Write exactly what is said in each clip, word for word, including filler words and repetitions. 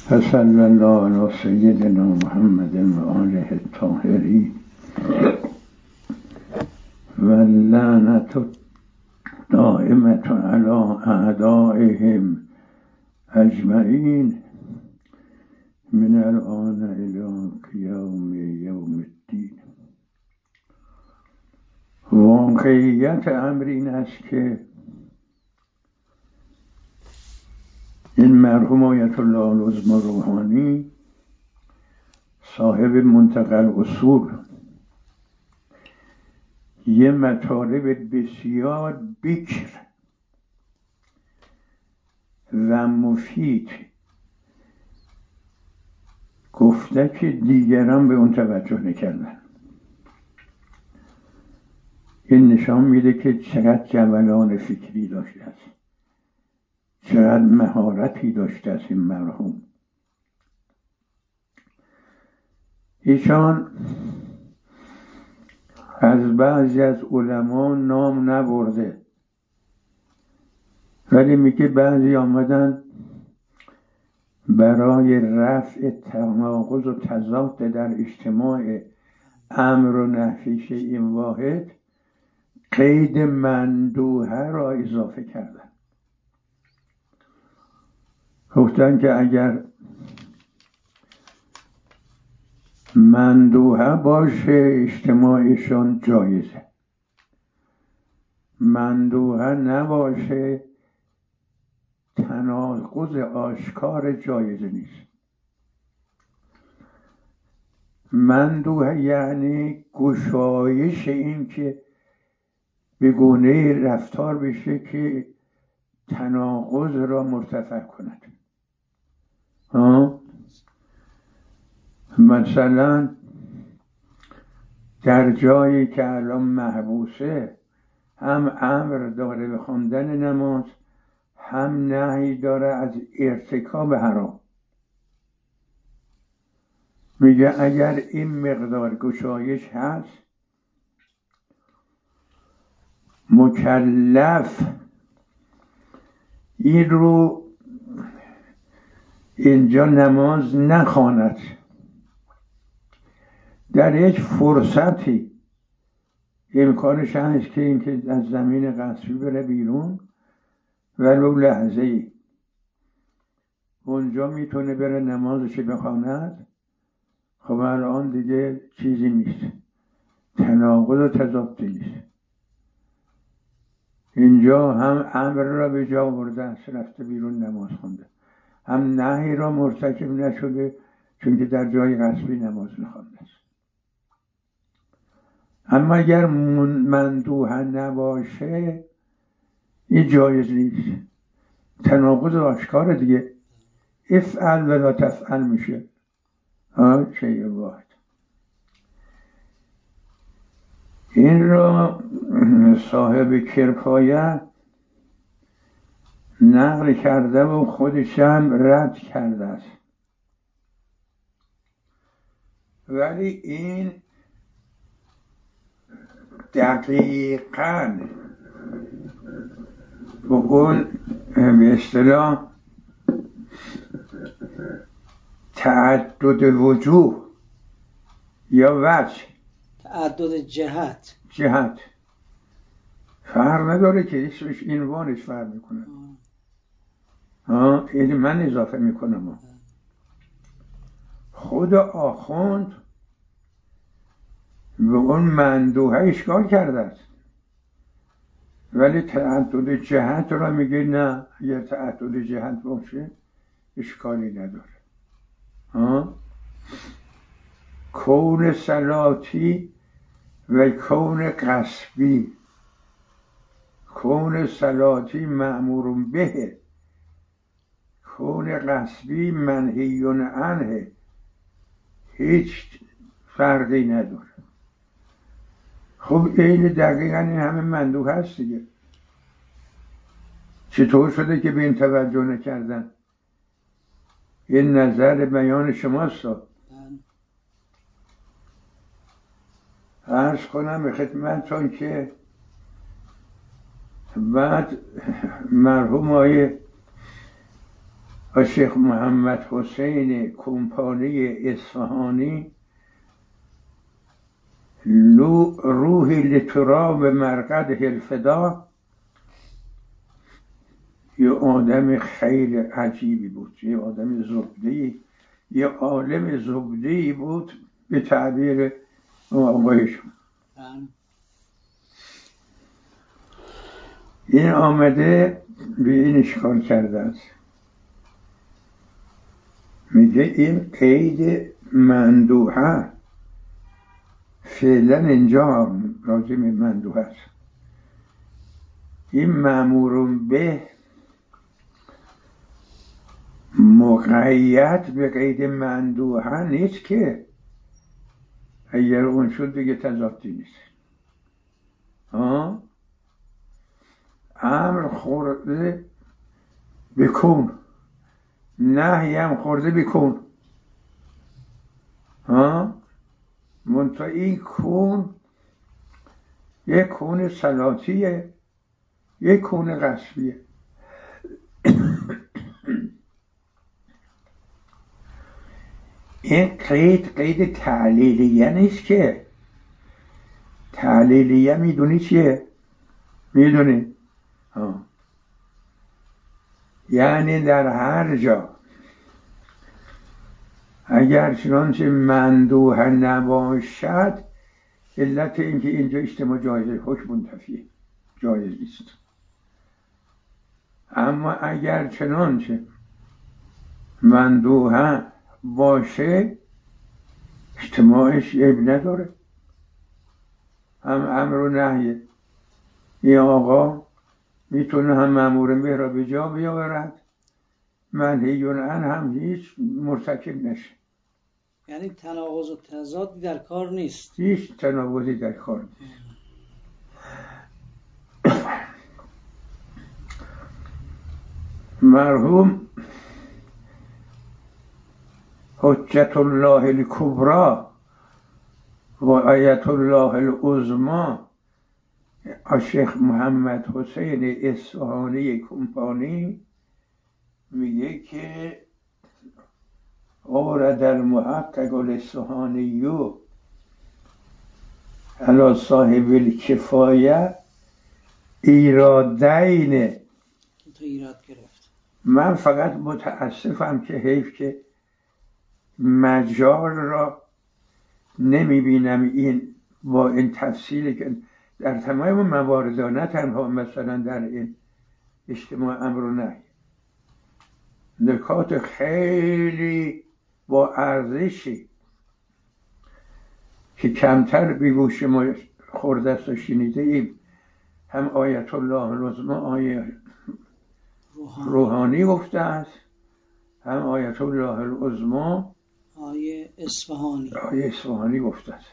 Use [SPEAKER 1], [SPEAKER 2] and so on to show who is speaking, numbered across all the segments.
[SPEAKER 1] صلی الله علی سیدنا محمد و آله الطاهرین و لعنت دائمة علی اعدائهم اجمعین من الآن الی قیام یوم الدین. واقعیت امر این است که این مرحوم آیت الله العظمی روحانی صاحب منتقى الاصول یه مطالب بسیار بکر و مفید گفته که دیگران به اون توجه نکردن. این نشان میده که چقدر جولان فکری داشته است، چقدر مهارتی داشته است این مرحوم. ایشان از بعضی از علما نام نبرده، ولی میگه بعضی آمدن برای رفع تناقض و تضاد در اجتماع امر و نهی شیء واحد قید مندوحه را اضافه کردن. گفتن که اگر مندوحه باشه اجتماعشان جایزه، مندوحه نباشه تناقض آشکار جایزه نیست. مندوحه یعنی گشایش، این که به گونه رفتار بشه که تناقض را مرتفع کند. ها؟ مثلا در جایی که الان محبوسه هم امر داره به خواندن نماز، هم نهی داره از ارتکاب حرام. میگه اگر این مقدار گشایش هست، مکلف این رو اینجا نماز نخواند، در یک فرصتی امکانش هست که اینکه از زمین غصبی بره بیرون ولو لحظه ای، اونجا میتونه بره نمازش بخواند. خب الان دیگه چیزی نیست، تناقض و تضاد نیست. اینجا هم امر را به جا برده است، رفته بیرون نماز خونده، هم نهی را مرتکب نشده چون که در جای غصبی نماز نخوانده است. اما اگر مندوحه نباشه این جایز نیست، تناقض آشکار دیگه. افعل ولا تفعل میشه، ها شیء واحد. این را صاحب کرفایه نقل کرده و خودش هم رد کرده است، ولی این دقیقاً به اون به اصطلاح تعدد وجوه یا وجه،
[SPEAKER 2] تعدد جهت
[SPEAKER 1] جهت فرق نداره که اسمش عنوانش فرق میکنه. ها این من اضافه میکنم. خود آخوند به اون مندوحه اشکال کرده است، ولی تعدد جهت را میگه نه، اگر تعدد جهت باشه اشکالی نداره. ها کون صلاتی و کون قصبی، کون صلاتی مأمور به، کون قصبی منهی عنه، هیچ فرقی نداره. خب این دقیقا این همه مندوحه هست دیگه. چطور شده که به این توجه نکردن؟ این نظر بیان شماست. عرض کنم به خدمتتون که بعد مرحوم آقای و شیخ محمد حسین کمپانی اصفهانی روحی لتراب مرقد الفدا، یه آدم خیلی عجیبی بود، یه آدم زبده‌ای، یه عالم زبده‌ای بود به تعبیر آقایشون. این آمده به این اشکال کرده است، میگه این قید مندوحه فعلا اینجا راجع به مندوحه است، این مأمور به مقید به قید مندوحه نیست که اگر اون شد دیگه تضادی نیست. ها امر خورده بکن، نهی هم خورده بکن. ها منتها این کون یک کون صلاتیه، یک کون قصبیه. این قید قید تعلیلیه نیست که. تعلیلیه میدونی چیه؟ میدونی؟ ها یعنی در هر جا اگر چنانچه مندوحه نباشد، علت اینکه اینجا اجتماع جایزه، حکم منتفیه، جایز نیست. اما اگر چنانچه مندوحه باشه، اجتماعش عیب نداره، هم امر و نهیه. این آقا میتونه هم مأمور به را به جا بیاورد، منهی عنه هم هیچ مرتکب نشه.
[SPEAKER 2] یعنی تناقض و تضادی در کار نیست،
[SPEAKER 1] هیچ تناقضی در کار نیست. مرحوم حجت الله الکبری و آیت الله العظمی شیخ محمد حسین اصفهانی کمپانی میگه که اورد المحقق الاصفهانی علی صاحب الکفایه ایرادین.
[SPEAKER 2] تو ایراد گرفت.
[SPEAKER 1] من فقط متاسفم که حیف که مجال را نمیبینم این با این تفصیلی که در تمام موارد، نه تنها مثلا در این اجتماع امر و نهی، نکات خیلی با ارزشی که کمتر به گوش ما خورده است و شنیده ایم، هم آیت الله العظمی آیه روحانی گفته است، هم آیت الله العظمی
[SPEAKER 2] آیه اصفهانی
[SPEAKER 1] آیه اصفهانی گفته است.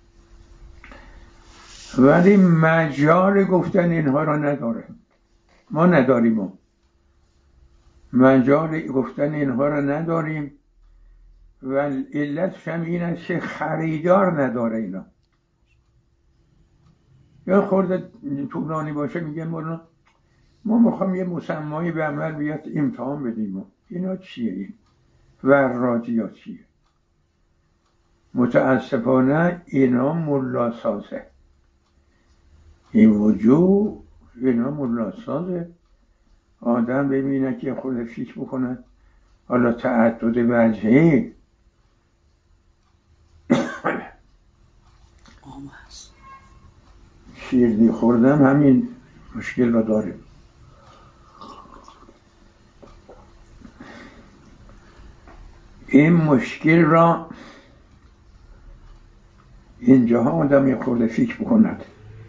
[SPEAKER 1] ولی مجال گفتن اینها را نداره، ما نداریم، ما مجال گفتن اینها را نداریم و علتش هم این است که خریدار نداره اینا. یا خورده طولانی باشه میگه مولانا ما میخوام یه مسمایی به عمل بیاد امتحان بدیم. اینا چیه این؟ وراجی چیه؟ متاسفانه اینا ملا سازه، این وجود اینا ملا سازه. آدم ببینه که خود فکر بکنه حالا تعدد وجهی شیردی خوردم همین مشکل را داره. این مشکل را اینجاها آدم یه خورده فکر بکند،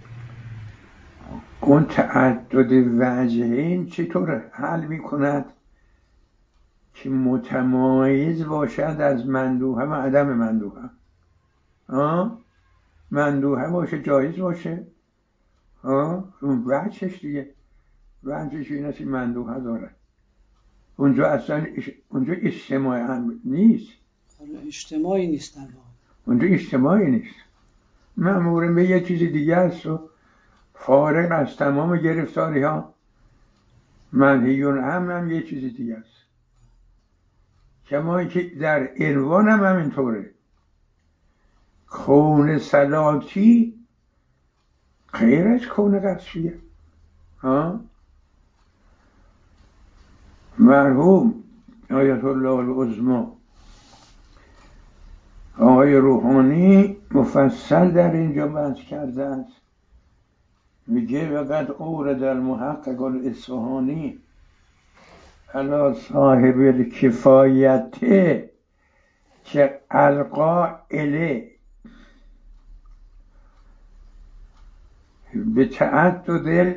[SPEAKER 1] اون تعدد وجهین چطور حل میکند که متمایز باشد از مندوحه و عدم مندوحه. آه؟ مندوحه باشه، جایز باشه، آه؟ اون وجهش دیگه، وجهش این است مندوحه داره. اونجا اصلا اش... اونجا اجتماعی هم نیست،
[SPEAKER 2] اجتماعی نیست،
[SPEAKER 1] اونجا اجتماعی نیست، مأمور به یه چیز دیگه است و فارغ از تمام گرفتاری ها. منهی عنه هم یه چیز دیگه است. کما که در عنوان هم همینطوره. کون صلاتی غیر از کون قصریه. ها مرحوم آیت الله العظمی آقای روحانی مفصل در اینجا بحث کرده است. میگه وقد اورد المحقق الاصفهانی علی صاحب الکفایت که القا اله به تعدد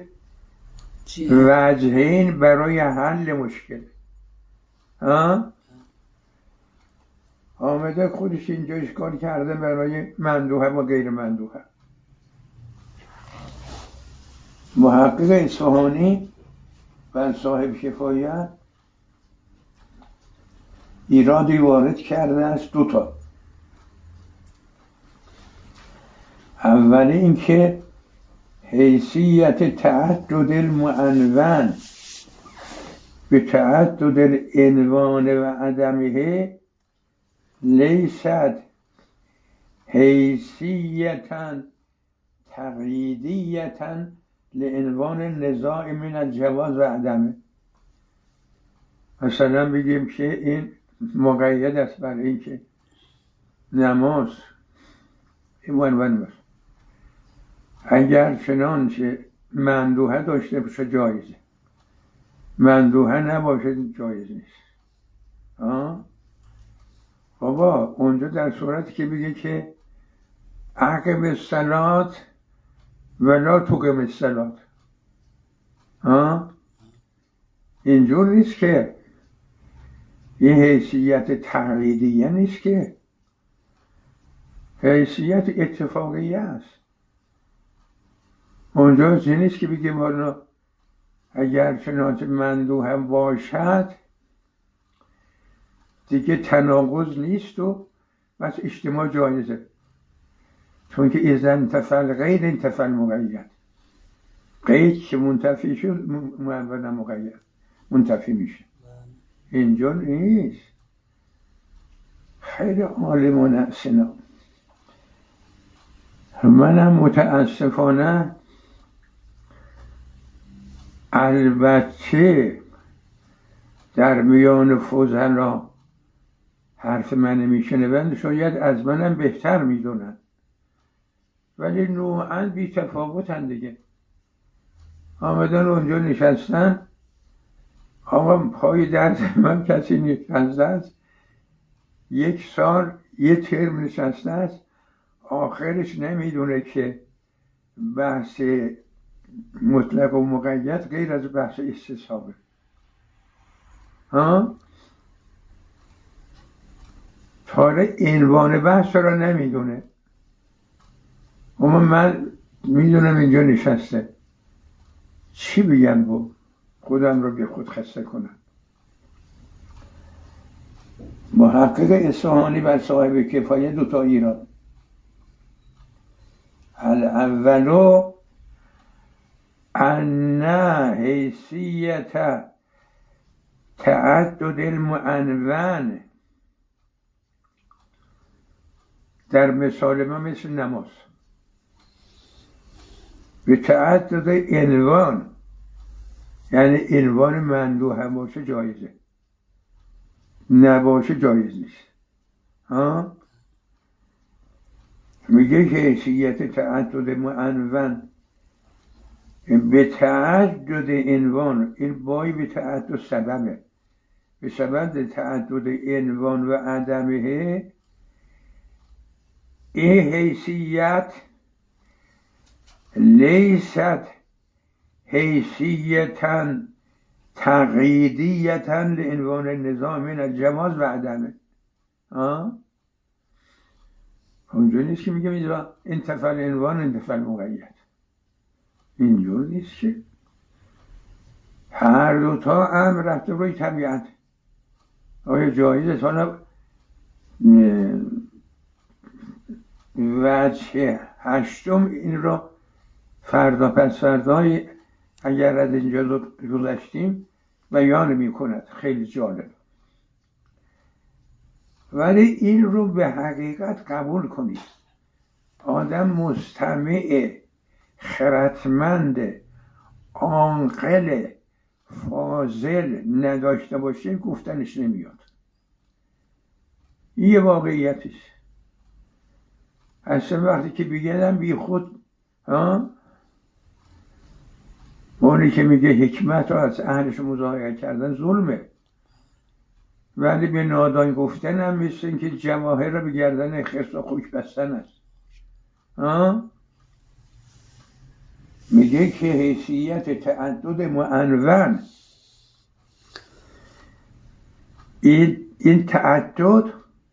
[SPEAKER 1] وجهین برای حل مشکل. ها آمده خودش اینجا اشکال کرده برای مندوحه و غیر مندوحه. محقق اصفهانی و صاحب کفایت ایرادی وارد کرده است دوتا. اولی اینکه حیثیت تعدد المعنون به تعدد العنوان و عدمه لیست حیثیتا تقییدیتا لعنوان نزاع من الجواز و عدمه. مثلا بگیم که این مقید است برای اینکه نماز این عنوان باشه، اگر چنانچه مندوحه داشته باشه جایزه، مندوحه نباشه جایز نیست. آه؟ بابا اونجا در صورتی که بگه که عقب الصلات ولا تقم الصلات، اینجور نیست که این حیثیت تقییدیه نیست، که حیثیت اتفاقیه است. اونجا چیزی نیست که بگیم حالا اگر چنانچه مندوحه باشد دیگه تناقض نیست و بس اجتماع جایزه، چون که اذا انتفل غیر انتفل مقید، قید که منتفی شد معول مقید منتفی میشه. اینجا نیست. خیلی عالمانه سنا. منم متاسفانه البته در میان فضلا حرف من میشنوند شاید از منم بهتر میدونن، ولی نوعاً بی تفاوتن دیگه. آمدن اونجا نشستن، آقا پای درد من کسی نشسته است، یک سال یه ترم نشسته است، آخرش نمیدونه که بحث مطلق و مقید غیر از بحث استصحابه. ها تاره عنوان بحث را نمیدونه، اما من میدونم اینجا نشسته، چی بگم با خودم رو به خود خسته کنم. محقق اصفهانی بر صاحب کفایت دوتا ایراد. الاولو ان حیثیت تعدد المعنون در مثال ما مثل نماز به تعدد عنوان، یعنی عنوان مندوحه باشه جایزه، نباشه جایز نیست. ها میگه که حیثیت تعدد معنون به تعدد عنوان، این بایی به تعدد سببه، به سبب تعدد عنوان و عدمه، این حیثیت لیست حیثیتا تقییدیتا لعنوان نظام من الجواز و عدمه. آه اونجا نیست که میگم اینجا انتفال عنوان انتفال مقید، اینجور نیست که هر دوتا امر رفته روی طبیعت. آیا جایزه حالا وجه هشتم این را فردا پس فردای اگر از اینجا گذشتیم بیان می کند. خیلی جالب. ولی این رو به حقیقت قبول کنید. آدم مستمع، خردمند، عاقل، فاضل نداشته باشه گفتنش نمیاد. این یه واقعیتش. اصلا وقتی که بگیدم بی خود ها اونی که میگه حکمت رو از اهلش مظاهره کردن ظلمه، ولی به نادان گفتن هم مثل این که جواهر رو به گردن خرس و خوک بستن است. ها؟ میگه که حیثیت تعدد معنون، این, این تعدد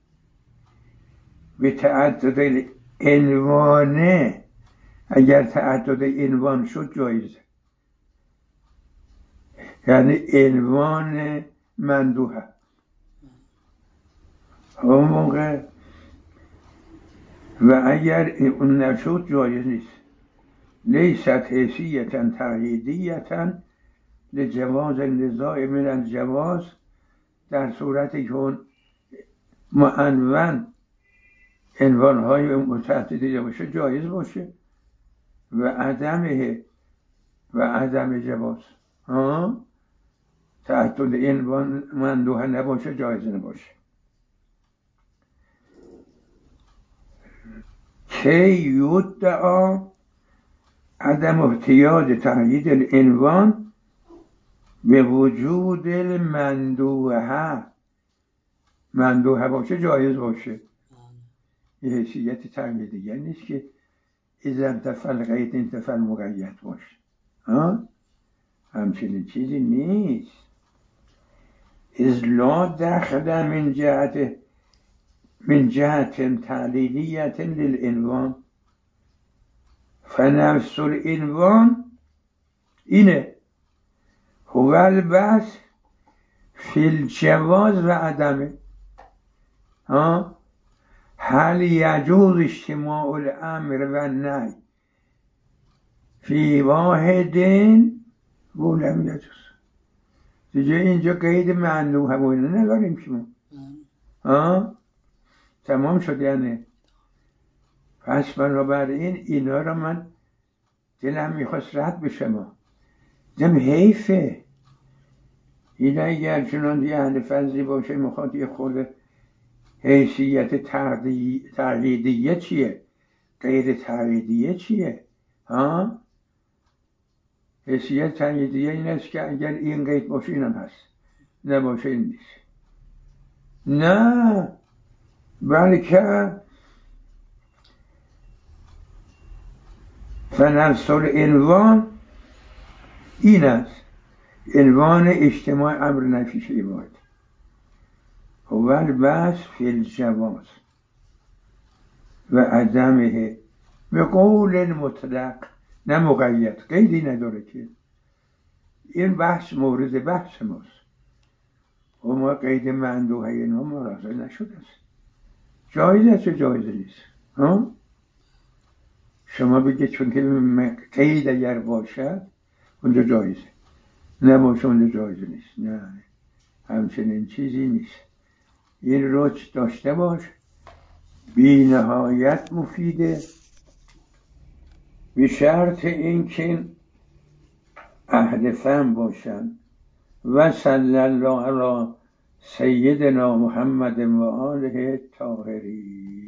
[SPEAKER 1] به تعدد عنوانه، اگر تعدد عنوان شد جایزه، یعنی عنوان مندوحه. اون موقع و اگر اون نشد جایز نیست. لیست حیثیتا تقییدیتا لجواز نزاع من الجواز، در صورتی که اون معنون عنوانهای متعددی باشه جایز باشه و عدمه و عدم جواز ها تعدد عنوان مندوحه نباشه جایز نباشه. که یدعا عدم احتیاج تقیید العنوان به وجود المندوحه، مندوحه باشه جایز باشه. یه حیثیت تقییدیه نیست که اذا انتفى القید انتفى المقید باشه. ها؟ همچنین چیزی نیست. اذ لا دخل من جهت من جهت تعلیلیت للعنوان، فنفس العنوان اینه هو البحث فی الجواز و عدمه. ها؟ هل یجوز اجتماع الامر و النهی فی واحد و لم یجوز. دیگه اینجا قید مندوحه و اینا نداریم که ما. ها؟ تمام شد. یعنی پس بنابراین اینا رو من دلم میخواست رد بشه. ما دم حیفه این اگر چنان یه اهل فضلی باشه میخواد یه خورده حیثیت تقلیدیه چیه غیر تقلیدیه چیه. ها؟ حیثیت تقلیدیه این است که اگر این قید باشه اینم هست، نباشه این نیست. نه، بلکه فنفس العنوان این است، عنوان اجتماع امر نفی شی باید هو البحث فی الجواز و عدمه به قول مطلق، نه مقید، قیدی نداره که این بحث مورد بحث ماست و ما قید مندوحه اینا مراجعه نشده است. جایز است و جایز نیست. ها؟ شما بگید چون که قید اگر باشد اونجا جایزه، نباشه اونجا جایز نیست. نه، همچنین چیزی نیست. این روش داشته باش، بی نهایت مفیده، به شرط اینکه اهل فهم باشن. و صلی الله علی سیدنا محمد و آله الطاهرین.